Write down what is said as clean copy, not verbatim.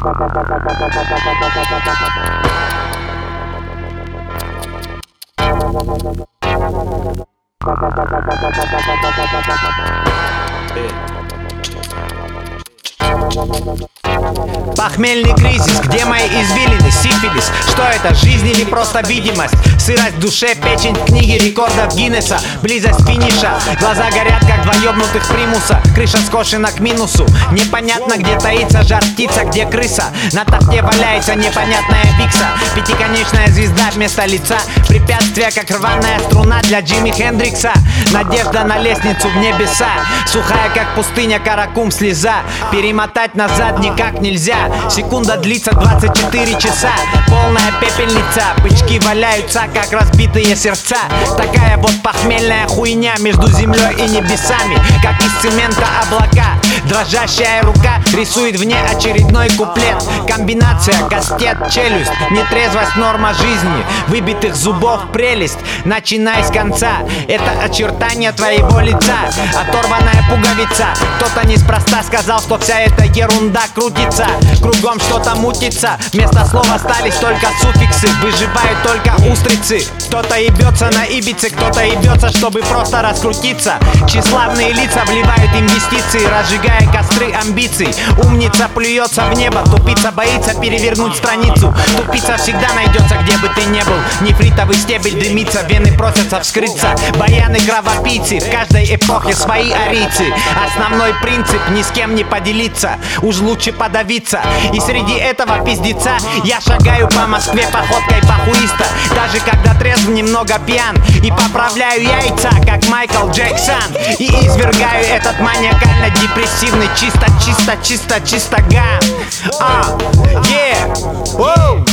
Похмельный кризис, где мои извилины, сифилис? Что это, жизнь или просто видимость? Сырость в душе, печень в книге рекордов Гиннесса. Близость финиша, глаза горят, как два ёбнутых примуса. Крыша скошена к минусу, непонятно, где таится жар птица, где крыса. На тафте валяется непонятная викса. Пятиконечная звезда вместо лица. Препятствие, как рваная струна для Джимми Хендрикса. Надежда на лестницу в небеса. Сухая, как пустыня, каракум, слеза. Перемотать назад никак нельзя. Секунда длится 24 часа. Полная пепельница, бычки валяются, как разбитые сердца. Такая вот похмельная хуйня между землей и небесами, как из цемента облака. Дрожащая рука рисует вне очередной куплет. Комбинация кастет, челюсть, нетрезвость, норма жизни. Выбитых зубов прелесть, начинай с конца. Это очертание твоего лица, оторванная пуговица. Кто-то неспроста сказал, что вся эта ерунда крутится. Кругом что-то мутится, вместо слова остались только суффиксы. Выживают только устрицы. Кто-то ебется на ибице, кто-то ебется, чтобы просто раскрутиться. Тщеславные лица вливают инвестиции, разжигая костры амбиций. Умница плюется в небо, тупица боится перевернуть страницу. Тупица всегда найдется, где бы ты ни был. Нефритовый стебель дымится, вены просятся вскрыться. Баяны кровопийцы, в каждой эпохе свои арийцы. Основной принцип — ни с кем не поделиться, уж лучше подавиться. И среди этого пиздеца я шагаю по Москве походкой похуиста. Даже когда трезв, немного пьян, и поправляю яйца, как Майкл Джексон. И извергаю этот маниакально-депрессивный чисто гам. Воу!